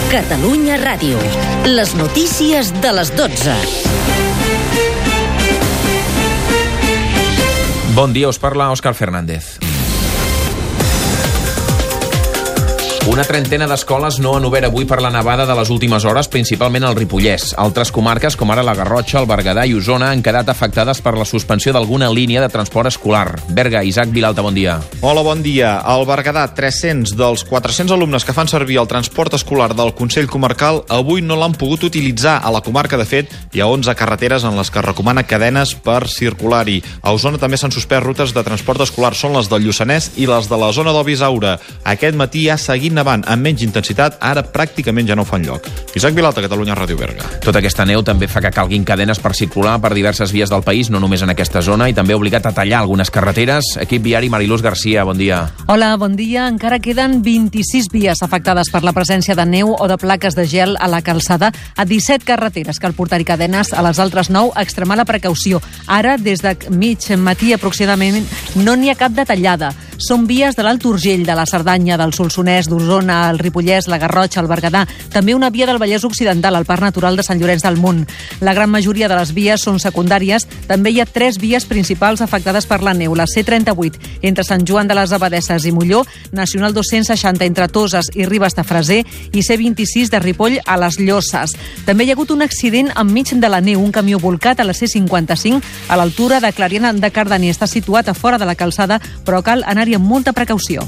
Catalunya Ràdio. Les notícies de les 12. Bon dia, us parla Òscar Fernández. Una trentena d'escoles no han obert avui per la nevada de les últimes hores, principalment al Ripollès. Altres comarques, com ara la Garrotxa, el Berguedà i Osona, han quedat afectades per la suspensió d'alguna línia de transport escolar. Berga, Isaac Vilalta, bon dia. Hola, bon dia. Al Berguedà, 300 dels 400 alumnes que fan servir el transport escolar del Consell Comarcal avui no l'han pogut utilitzar. A la comarca, de fet, hi ha 11 carreteres en les que es recomana cadenes per circular-hi. A Osona també s'han suspès rutes de transport escolar. Són les del Lluçanès i les de la zona del Bisaure. Aquest matí ha seguit nevant amb menys intensitat, ara pràcticament ja no fan lloc. Isaac Vilalta, Catalunya Ràdio, Berga. Tota aquesta neu també fa que calguin cadenes per circular per diverses vies del país, no només en aquesta zona, i també ha obligat a tallar algunes carreteres. Equip viari, Mariluz Garcia, bon dia. Hola, bon dia. Encara queden 26 vies afectades per la presència de neu o de plaques de gel a la calçada. A 17 carreteres cal portar-hi cadenes, a les altres 9 extremar la precaució. Ara, des de mig matí aproximadament, no n'hi ha cap de tallada. Són vies de l'Alt Urgell, de la Cerdanya, del Solsonès, d'Osona, el Ripollès, la Garrotxa, el Berguedà. També una via del Vallès Occidental, al Parc Natural de Sant Llorenç del Munt. La gran majoria de les vies són secundàries. També hi ha 3 vies principals afectades per la neu. La C38 entre Sant Joan de les Abadesses i Molló, Nacional 260 entre Toses i Ribes de Freser i C26 de Ripoll a les Llosses. També hi ha hagut un accident enmig de la neu. Un camió volcat a la C55 a l'altura de Clariana de Cardener. Està situat a fora de la calçada, però cal anar-hi amb molta precaució.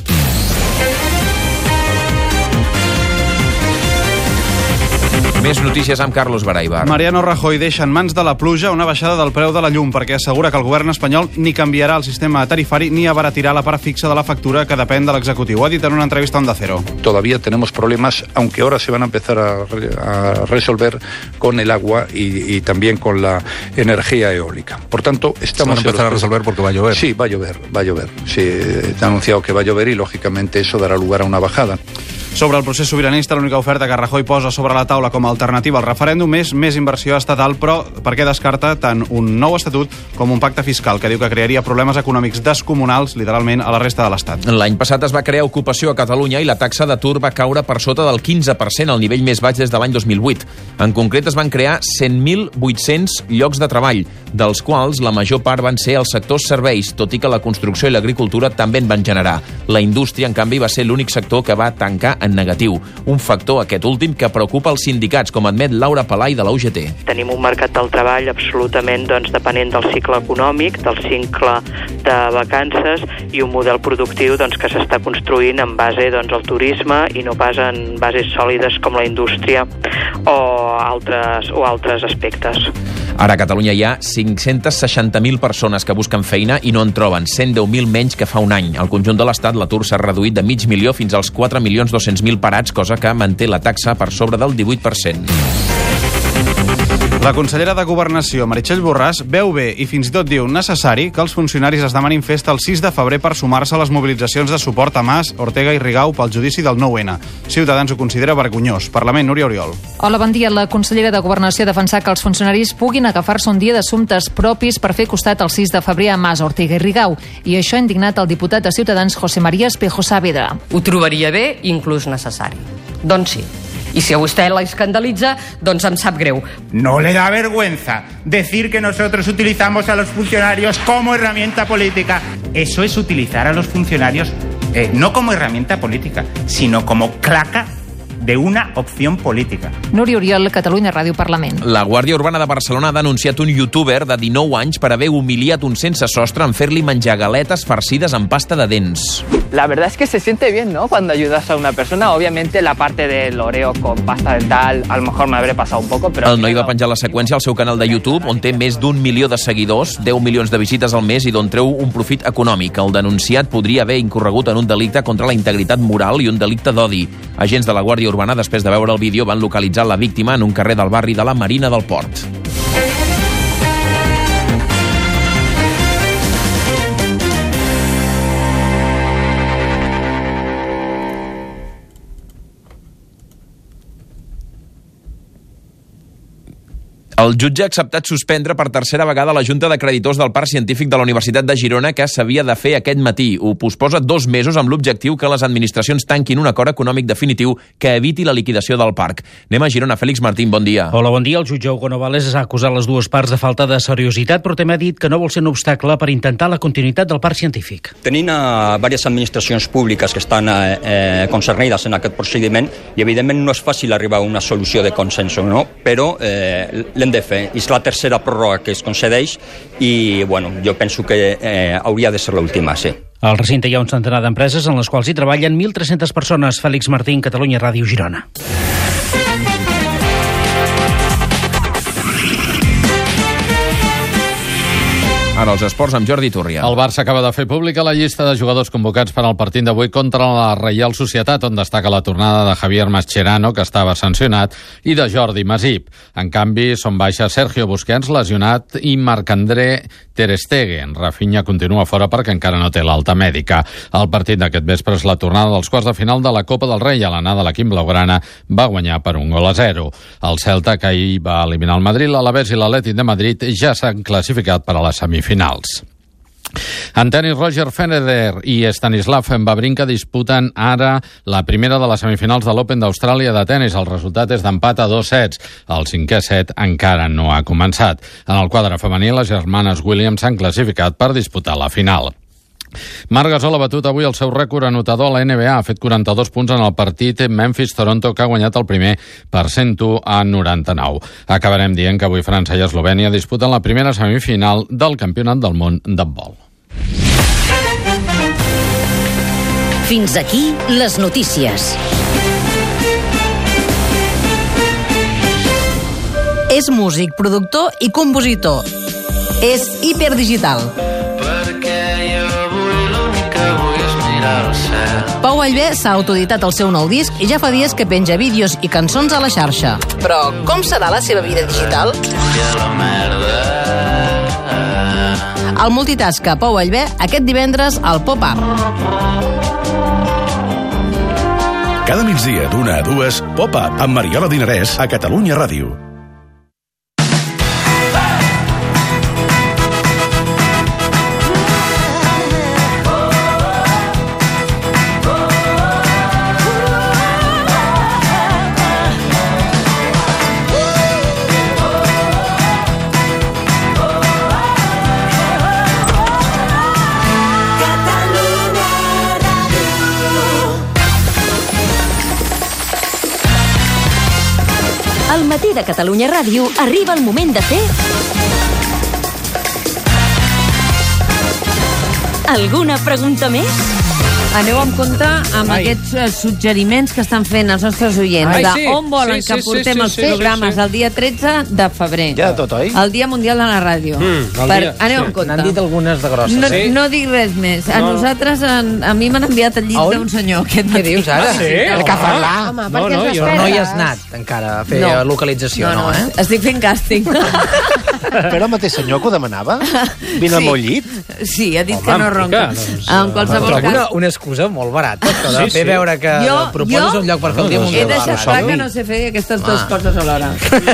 Més notícies amb Carlos Baraibar. Mariano Rajoy deixa en mans de la pluja una baixada del preu de la llum perquè assegura que el govern espanyol ni canviarà el sistema tarifari ni abaratirà la part fixa de la factura que depèn de l'executiu. Ho ha dit en una entrevista a Onda Cero. Todavía tenemos problemas, aunque ahora se van a empezar a resolver con el agua y también con la energía eólica. Por tanto, estamos... Se van a empezar a resolver porque va a llover. Sí, va a llover. Sí, está anunciado que va a llover y, lógicamente, eso dará lugar a una bajada. Sobre el procés sobiranista, l'única oferta que Rajoy posa sobre la taula com a alternativa al referèndum és més inversió estatal, però per què descarta tant un nou estatut com un pacte fiscal que diu que crearia problemes econòmics descomunals, literalment, a la resta de l'Estat. L'any passat es va crear ocupació a Catalunya i la taxa d'atur va caure per sota del 15%, el nivell més baix des de l'any 2008. En concret, es van crear 100.800 llocs de treball, dels quals la major part van ser els sectors serveis, tot i que la construcció i l'agricultura també en van generar. La indústria, en canvi, va ser l'únic sector que va tancar en negatiu. Un factor, aquest últim, que preocupa els sindicats, com admet Laura Palai de la UGT. Tenim un mercat del treball absolutament depenent del cicle econòmic, del cicle de vacances i un model productiu que s'està construint en base al turisme i no pas en bases sòlides com la indústria o altres aspectes. Ara a Catalunya hi ha 560.000 persones que busquen feina i no en troben, 110.000 menys que fa un any. Al conjunt de l'Estat l'atur s'ha reduït de 500.000 fins als 4.200.000 parats, cosa que manté la taxa per sobre del 18%. La consellera de Governació, Meritxell Borràs, veu bé i fins i tot diu necessari que els funcionaris es demanin festa el 6 de febrer per sumar-se a les mobilitzacions de suport a Mas, Ortega i Rigau pel judici del 9-N. Ciutadans ho considera vergonyós. Parlament, Núria Oriol. Hola, bon dia. La consellera de Governació ha defensat que els funcionaris puguin agafar-se un dia d'assumptes propis per fer costat el 6 de febrer a Mas, Ortega i Rigau. I això ha indignat el diputat de Ciutadans, José María Espejo Saavedra. Ho trobaria bé, inclús necessari. Doncs sí. Y si a usted la escandaliza, doncs em sap greu. ¿No le da vergüenza decir que nosotros utilizamos a los funcionarios como herramienta política? Eso es utilizar a los funcionarios no como herramienta política, sino como claca de una opción política. Núria Oriol, Catalunya Ràdio, Parlament. La Guàrdia Urbana de Barcelona ha denunciat un youtuber de 19 anys per haver humiliat un sense sostre en fer-li menjar galetes farcides amb pasta de dents. La verdad es que se siente bien, ¿no? Cuando ayudas a una persona. Obviamente la parte del Oreo con pasta dental a lo mejor me habré pasado un poco, pero... El noi va penjar la seqüència al seu canal de YouTube, on té més d'1 milió de seguidors, 10 milions de visites al mes i d'on treu un profit econòmic. El denunciat podria haver incorregut en un delicte contra la integritat moral i un delicte d'odi. Agents de la Guàrdia Urbana, després de veure el vídeo, van localitzar la víctima en un carrer del barri de la Marina del Port. El jutge ha acceptat suspendre per tercera vegada la Junta de Creditors del Parc Científic de la Universitat de Girona, que s'havia de fer aquest matí. Ho posposa 2 mesos amb l'objectiu que les administracions tanquin un acord econòmic definitiu que eviti la liquidació del parc. Anem a Girona. Fèlix Martín, bon dia. Hola, bon dia. El jutge Hugo Novales ha acusat les dues parts de falta de seriositat, però també ha dit que no vol ser un obstacle per intentar la continuïtat del parc científic. Tenint diverses administracions públiques que estan concernides en aquest procediment, i evidentment no és fàcil arribar a una solució de consens, no? Però l'hem de fer. És la tercera pròrroga que es concedeix i bueno, jo penso que hauria de ser l'última, sí. Al recinte hi ha un centenar d'empreses en les quals hi treballen 1.300 persones. Fèlix Martín, Catalunya Ràdio, Girona. Ara els esports amb Jordi Turria. El Barça acaba de fer pública la llista de jugadors convocats per al partit d'avui contra la Reial Societat, on destaca la tornada de Javier Mascherano, que estava sancionat, i de Jordi Masip. En canvi, són baixes Sergio Busquets, lesionat, i Marc-André Ter Stegen. Rafinha continua fora perquè encara no té l'alta mèdica. El partit d'aquest vespre és la tornada dels quarts de final de la Copa del Rei. A l'anada, l'equip blaugrana va guanyar per 1-0. El Celta, que ahir va eliminar el Madrid, l'Alavés i l'Atlètic de Madrid ja s'han classificat per a les semifinals. En tenis, Roger Federer i Stanislav Wawrinka disputen ara la primera de les semifinals de l'Open d'Austràlia de tenis. El resultat és d'empat a 2 sets. El 5è set encara no ha començat. En el quadre femení, les germanes Williams s'han classificat per disputar la final. Marc Gasol ha batut avui el seu rècord anotador a la NBA. Ha fet 42 punts en el partit Memphis-Toronto, que ha guanyat el primer per 101-99. Acabarem dient que avui França i Eslovènia disputen la primera semifinal del Campionat del Món d'handbol. Fins aquí les notícies. És músic, productor i compositor. És hiperdigital. Pau Vallvé s'ha autoeditat el seu nou disc i ja fa dies que penja vídeos i cançons a la xarxa. Però com serà la seva vida digital? El multitasca Pau Vallvé aquest divendres al Pop Art. Cada migdia d'1 a 2, Pop-Up amb Mariola Dinarès a Catalunya Ràdio. Al matí de Catalunya Ràdio arriba el moment de fer... Alguna pregunta més? Aneu amb compte amb aquests suggeriments que estan fent els nostres oients on volen que portem els programes el dia 13 de febrer. Ja de tot, oi? El Dia Mundial de la Ràdio. Aneu amb compte. N'han dit algunes de grosses. No dic res més. A nosaltres, a mi m'han enviat al llit d'un senyor aquest matí. Què dius ara? Que parlar? Home, Jo no hi has anat encara a fer localització, no? Estic fent càsting. Però el mateix senyor que ho demanava? Vine al meu llit? Sí, ha dit que no ronca. En qualsevol cas... Una excusa molt barata, això de fer veure que proposes un lloc per fer el Dia Mundial de la Ràdio. He deixat clar que no sé fer aquestes dues coses alhora.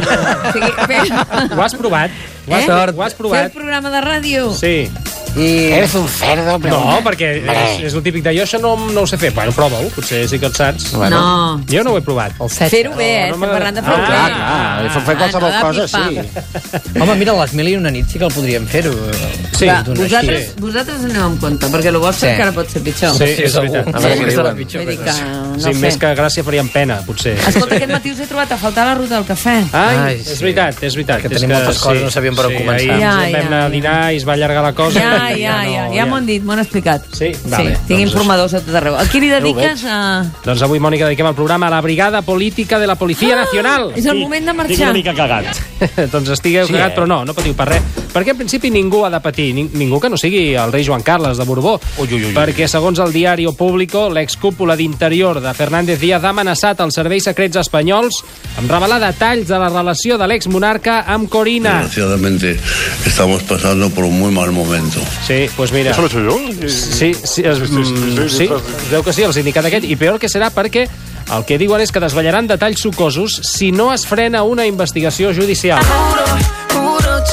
Ho has provat? Ho has provat? Fer el programa de ràdio? Sí. Eres un cerdo, però... No, perquè és el típic de jo això no ho sé fer. Bueno, prova-ho, potser sí que et saps. No. Jo no ho he provat. Fer-ho bé, estem parlant de fer-ho bé. Clar, fer qualsevol cosa, sí. Home, mira, les 1001 nits sí que el podríem fer-ho. Sí, vosaltres aneu amb compte, perquè el vostre encara pot ser pitjor. Sí, és veritat. A veure què diuen. Sí, més que gràcia farien pena, potser. Escolta, aquest matí us he trobat a faltar la ruta del cafè. Ai, és veritat. Que tenim moltes coses, no sabíem per on començar. Ahir vam anar a dinar i es va allargar la cosa. Ja m'ho han dit, m'ho han explicat. Sí? Vale. Tinc informadors a tot arreu. A qui li dediques? Doncs avui, Mònica, dediquem el programa a la Brigada Política de la Policía Nacional. És el moment de marxar. Estic una mica cagat. Doncs estigueu cagat, però no patiu per res. Perquè en principi ningú ha de patir, ningú que no sigui el rei Joan Carles de Borbó. Perquè segons el diari Público, l'excúpula d'Interior de Fernández Díaz ha amenaçat els serveis secrets espanyols amb revelar detalls de la relació de l'exmonarca amb Corina. Desgraciadamente estamos pasando por un muy mal momento. Sí, pues mira... ¿Eso lo he hecho yo? Sí, veu que sí, el sindicat aquest. I peor que serà perquè el que diuen és que desvetllaran detalls sucosos si no es frena una investigació judicial.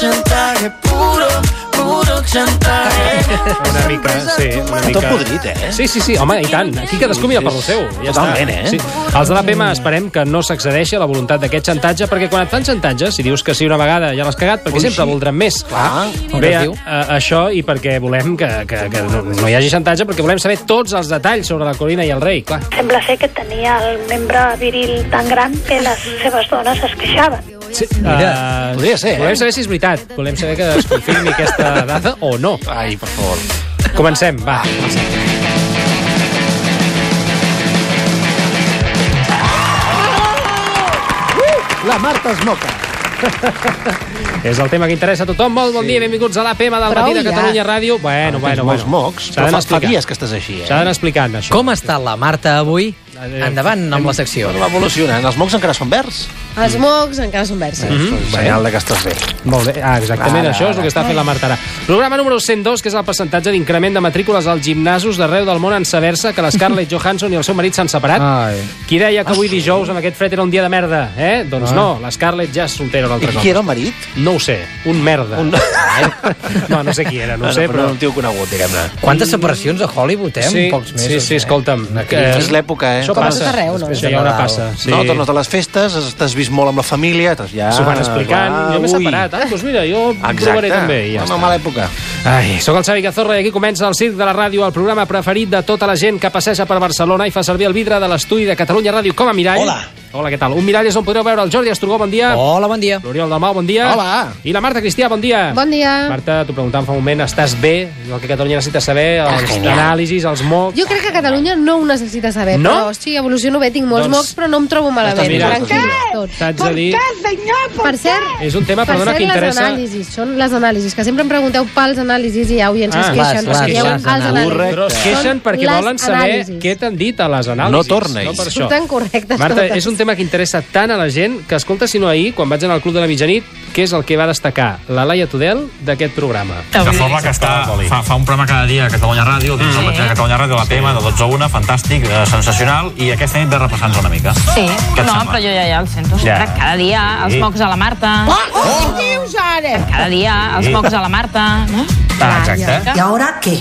chantaje, puro chantaje. Una mica, sí. Tot podrit, Sí, home, i tant. Aquí cadascú mira per lo seu. Ja totalment, Sí. Els de l'APM esperem que no s'accedeixi a la voluntat d'aquest xantatge, perquè quan et fan xantatge, si dius que sí una vegada ja l'has cagat, perquè sempre voldran més. Bé, això, i perquè volem que no hi hagi xantatge, perquè volem saber tots els detalls sobre la Corina i el rei, clar. Sembla ser que tenia el membre viril tan gran que les seves dones es queixaven. Sí, podria ser, Volem saber si és veritat. Volem saber que es confirmi aquesta dada o no. Ai, per favor. Comencem, va. La Marta es moca. És el tema que interessa a tothom. Molt bon dia, benvinguts a l'APM del Matí de Catalunya Ràdio. Bueno. Molts mocs, però fa dies que estàs així. S'ha d'anar explicant, això. Com està la Marta avui? Endavant amb la secció. Va evolucionant. Els mocs encara són verds? Els mocs encara són verds. Senyal que estàs bé. Molt bé, exactament, això és el que està fent la Marta ara. Programa número 102, que és el percentatge d'increment de matrícules als gimnasos d'arreu del món en saber-se que la Scarlett Johansson i el seu marit s'han separat. Qui deia que avui dijous amb aquest fred era un dia de merda, Doncs no, la Scarlett ja és soltera un altre cop. I qui era el marit? No ho sé, un merda. No sé qui era, no ho sé, però... un tio conegut, diguem-ne. Quantes separacions a Hollywood, en pocs mesos. Sí, escolta'm. És l'època, Això passa. Això ja ara passa. No, tornes a les festes, t'has vist molt amb la família, s'ho van explicant, jo m'he separat. Doncs mira, jo provaré també. Una mala època. Ai, soc el Xavi Cazorla i aquí comença el Circ de la Ràdio, el programa preferit de tota la gent que passeja per Barcelona i fa servir el vidre de l'estudi de Catalunya Ràdio com a mirall. Hola, què tal? Un mirall és on podreu veure el Jordi Estrugó, bon dia. Hola, bon dia. L'Oriol Dalmau, bon dia. Hola. I la Marta Cristià, bon dia. Bon dia. Marta, t'ho preguntàvem fa un moment, estàs bé? El que Catalunya necessita saber, els anàlisis, els mocs... Jo crec que Catalunya no ho necessita saber, però sí, evoluciono bé, tinc molts mocs, però no em trobo malament. T'haig de dir... Per cert, és un tema, perdona, que interessa... són les anàlisis, que sempre em pregunteu pels anàlisis i hi ha oients que es queixen. Però es queixen perquè volen saber què t'han dit a les anàlisis. No torneis. Surten correctes. Marta, és un tema que interessa tant a la gent que, escolta, si no ahir, quan vaig anar al Club de la Mitjanit, què és el que va destacar la Laia Tudel d'aquest programa? De forma que fa un programa cada dia a Catalunya Ràdio, dins del Matí de Catalunya Ràdio, la PM, de 12 a 1, fantàstic, sensacional, i aquesta nit ve repassant-nos una mica. Sí, no, però jo ja el sento sempre. Cada dia els mocs a la Marta. Què dius ara? Cada dia els mocs a la Marta. Exacte. ¿Y ahora qué?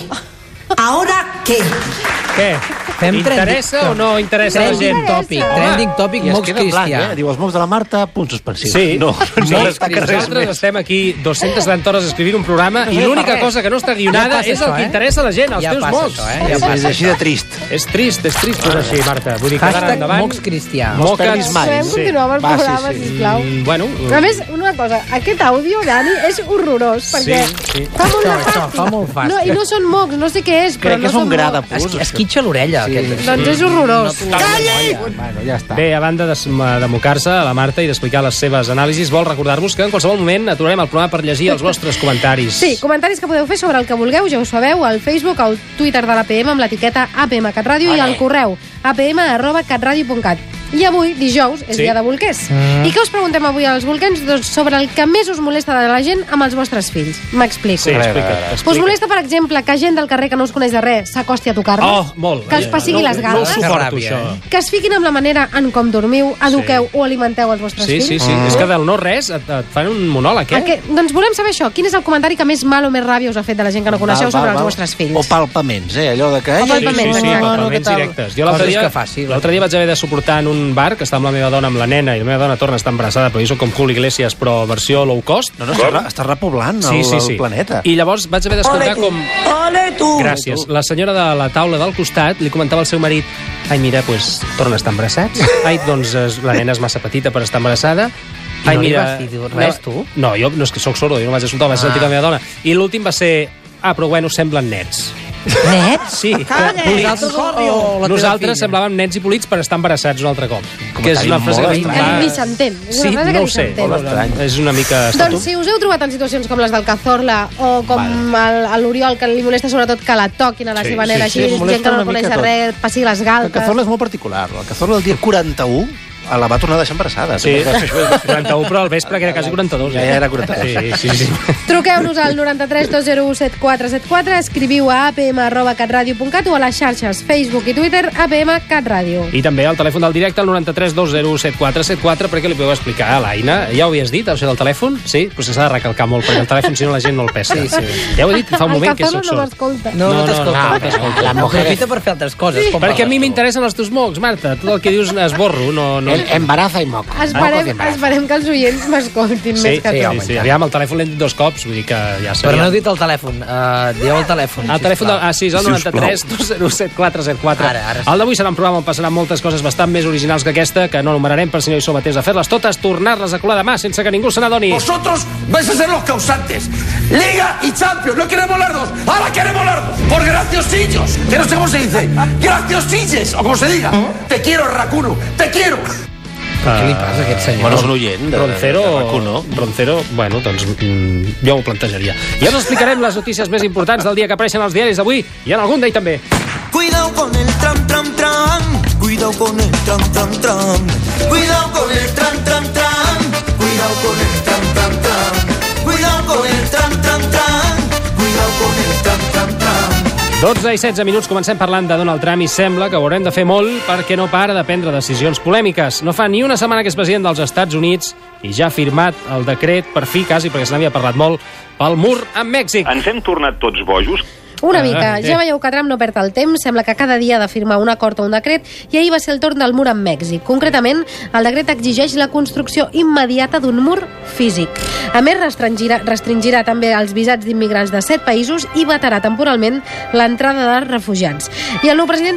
¿Ahora qué? Què? Interessa o no interessa a la gent? Trending topic, mocs cristià. Diu, els mocs de la Marta, punts suspensius. Sí, no nosaltres estem aquí 270 hores escrivint un programa i l'única cosa que no està guionada és el que interessa a la gent, els teus mocs. És així de trist. És trist però així, Marta. Vull dir que ara endavant... mocs cristià. Podem continuar amb el programa, sisplau. Bueno... A més, una cosa, aquest àudio, Dani, és horrorós, perquè fa molt de fàstic. Fa molt fàstic. I no són mocs, no sé què és, però no són mocs. Crec que és un gra de pus. Esquitxa l'orella. Doncs és horrorós. Bueno, ja està. Bé, a banda de mocar-se a la Marta i d'explicar les seves anàlisis, vol recordar-vos que en qualsevol moment aturarem el programa per llegir els vostres comentaris. Sí, comentaris que podeu fer sobre el que vulgueu, ja ho sabeu, al Facebook, al Twitter de l'APM amb l'etiqueta APM Catradio i al correu apm@catradio.cat. I avui, dijous, és dia de bolquers. I què us preguntem avui als bolquens? Doncs sobre el que més us molesta de la gent amb els vostres fills. M'explico. Sí, explica't. Us molesta, per exemple, que gent del carrer que no us coneix de res s'acosti a tocar-vos? Molt. Que els pessigui les galtes? No ho suporto, això. Que es fiquin amb la manera en com dormiu, eduqueu o alimenteu els vostres fills? Sí. És que del no res et fan un monòleg, Doncs volem saber això. Quin és el comentari que més mal o més ràbia us ha fet de la gent que no coneixeu sobre els vostres fills? O palpaments, allò de que... O palpaments, sí, palpaments directes. Jo l'altre dia vaig haver de suportar en un bar que està amb la meva dona, amb la nena, i la meva dona torna a estar embarassada, però jo soc com Julio Iglesias, però versió low cost. No, està repoblant el planeta. I llavors vaig haver d'escoltar com... Ole tu! Gràcies. La senyora de la taula del costat li comentava al seu marit: ai, mira, pues, torna a estar embarassats. Ai, doncs la nena és massa petita per estar embarassada. Ai, mira, res, tu? No, jo no és que sóc sordo, jo no vaig escoltar, vaig sentir la meva dona. I l'últim va ser: però bueno, semblen nets. Nets? Sí. Nosaltres semblàvem nets i polits per estar embarassats un altre cop. Que és una frase que ni s'entén. Sí, no ho sé. És una mica... Doncs si us heu trobat en situacions com les del Cazorla o com l'Oriol, que li molesta sobretot que la toquin a la seva nena, així, gent que no coneix res, passi les galtes... El Cazorla és molt particular. El Cazorla el dia 41 la va tornar a deixar embarassada. Sí, 41, però al vespre que era quasi 42. Ja era 42. Sí. Truqueu-nos al 93 201 7474, escriviu a apm@catradio.cat o a les xarxes Facebook i Twitter apm-catradio. I també al telèfon del directe, al 93 201 7474, perquè li podeu explicar a l'Aina. Ja ho havies dit, això del telèfon? Sí? Però s'ha de recalcar molt, perquè el telèfon, si no, la gent no el pesca. Sí. Ja ho he dit fa un moment que soc no m'escolta. No t'escolta. La mujer aprofita per fer altres coses. Perquè a mi m'interessen els teus mocs, Marta. Tot el que dius esborro. No. Embaraza i moc. Esperem que els oients m'escoltin més que tu. Sí. Aviam, el telèfon l'hem dit 2 cops, vull dir que ja seria... Però no heu dit el telèfon. Dieu el telèfon. El telèfon sí, és el 93 201 7474. Ara. El d'avui serà un programa on passaran moltes coses bastant més originals que aquesta, que no enumerarem per si no hi som a temps de fer-les totes, tornar-les a colar demà sense que ningú se n'adoni. Vosotros vais a ser los causantes. Liga y Champions, no queremos las dos. Ahora queremos las dos. Por graciosillos, que no sé cómo se dice. Graciosilles, o como se diga. Te quiero, Racuno, te quiero. Què li passa a aquest senyor? Bueno, és un oient de Racuno. Roncero, bueno, doncs jo ho plantejaria. Ja us explicarem les notícies més importants del dia que apareixen als diaris d'avui i en algun d'ell també. Cuidado con el tram, tram, tram. Cuidado con el tram, tram, tram. Cuidado con el tram, tram, tram. Cuidado con el tram, tram, tram. Cuidado con el tram, tram, tram. Cuidado con el tram, tram, tram. 12 i 16 minuts, comencem parlant de Donald Trump i sembla que ho haurem de fer molt perquè no para de prendre decisions polèmiques. No fa ni una setmana que és president dels Estats Units i ja ha firmat el decret, per fi quasi, perquè se n'havia parlat molt, pel mur amb Mèxic. Ens hem tornat tots bojos? Una mica. Ja veieu que Trump no perd el temps, sembla que cada dia ha de firmar un acord o un decret, i ahir va ser el torn del mur amb Mèxic. Concretament, el decret exigeix la construcció immediata d'un mur físic. A més, restringirà també els visats d'immigrants de 7 països i vetarà temporalment l'entrada de refugiats. I el nou president